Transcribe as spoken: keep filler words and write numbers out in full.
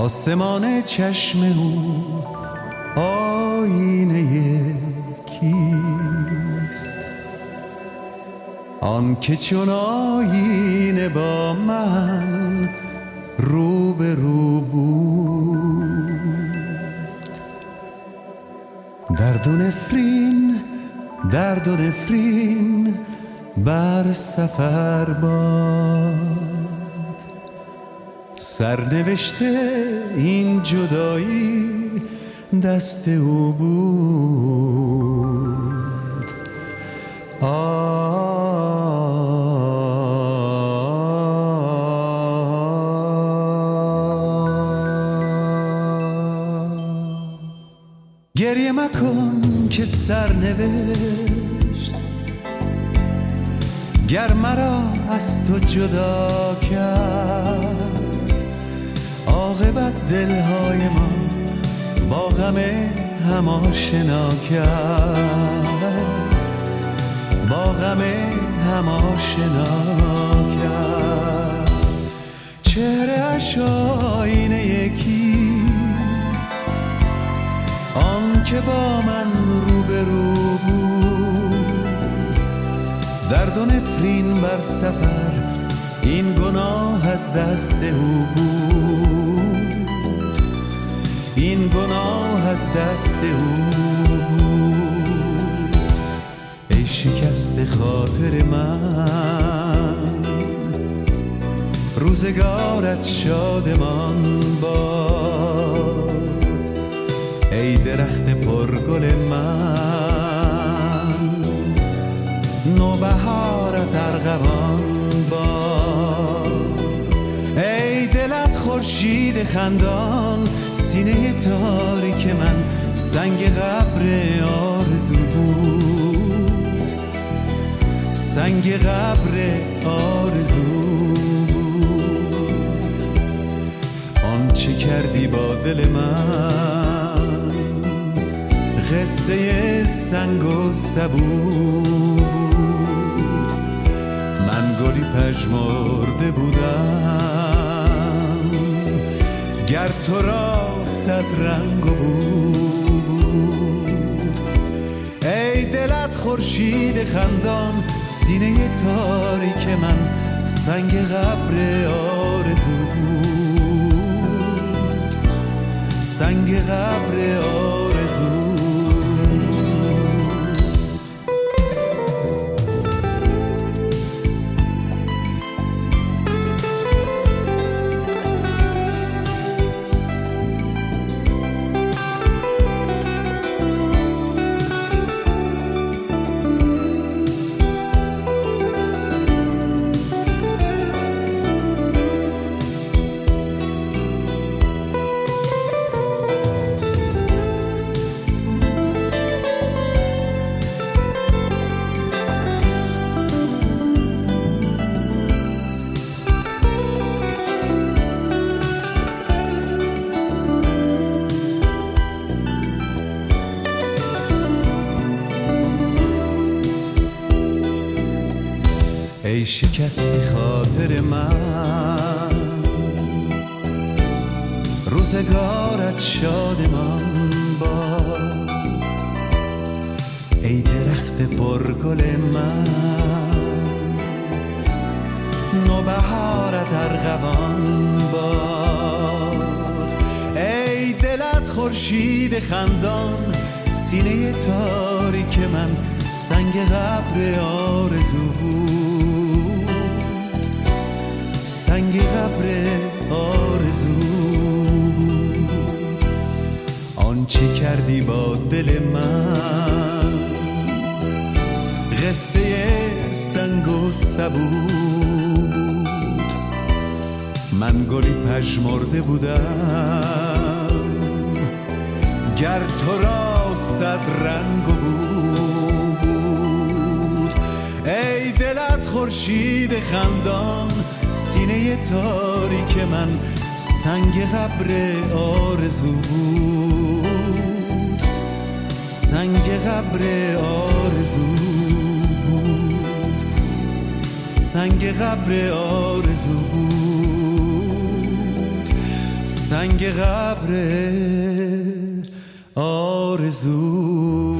آسمان چشم او آینه کیست؟ آن که چون آینه با من رو به رو بود. درد و نفرین درد و نفرین بر سفر باد، سرنوشته این جدایی دست او بود. آه گریه مکن که سرنوشت گر مرا از تو جدا کرد، عاقبت دلهای ما با غم هم آشنا کرد، با غم هم آشنا کرد. چهره اش آینه یکیست، آن که با من رو به رو بود. درد و نفرین بر سفر این گناه از دست او بود، این گناه از دست او بود. ای شکست خاطر من، روزگارت شادمان باد. ای درخت پرگل من، نوبهارت ارغوان باد. ای دلت خورشید خندان، سینه تاریک من سنگ قبر آرزو بود، سنگ قبر آرزو بود. آنچه کردی با دل من قصه سنگ و سبو بود. من گلی پژمرده بودم گر تو را صد رنگ و بو بود. ای دلت خورشید خندان، سینه تاریک من سنگ قبر آرزو بود، سنگ قبر آرزو. ای شکستی خاطر من، روزگارت شادمان باد. ای درخت پرگل من، نوبهارت ارغوان باد. ای دلت خورشید خندان، سینه تاریک من سنگ قبر آرزو بود، سنگ قبر آرزو بود. آنچه کردی با دل من قصه سنگ و سبو بود. من گلی پژمرده بودم گر تو را صد رنگ و بو بود. ای دلت خورشید خندان، سینه تاریک من سنگ قبر آرزو بود، سنگ قبر آرزو بود، سنگ قبر آرزو بود، سنگ قبر آرزو